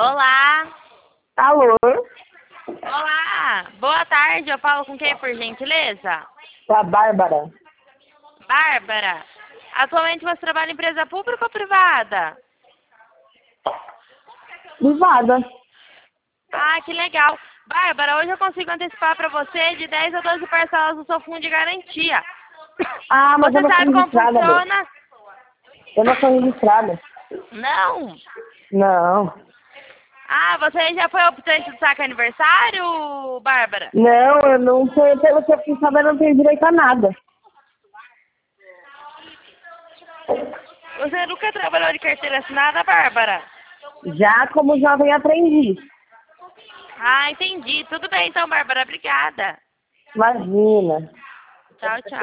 Olá. Alô? Olá. Boa tarde. Eu falo com quem, por gentileza? Com a Bárbara. Bárbara. Atualmente você trabalha em empresa pública ou privada? Privada. Ah, que legal. Bárbara, hoje eu consigo antecipar para você de 10 a 12 parcelas do seu fundo de garantia. Ah, mas eu Você não sou sabe como registrada, amor. funciona? Eu não sou registrada. Não. Não. Ah, você já foi optante do saque aniversário, Bárbara? Não, eu não sei. Pelo que eu fiquei sabendo, eu não tenho direito a nada. Você nunca trabalhou de carteira assinada, Bárbara? Já como jovem aprendiz. Ah, entendi. Tudo bem então, Bárbara. Obrigada. Imagina. Tchau, tchau.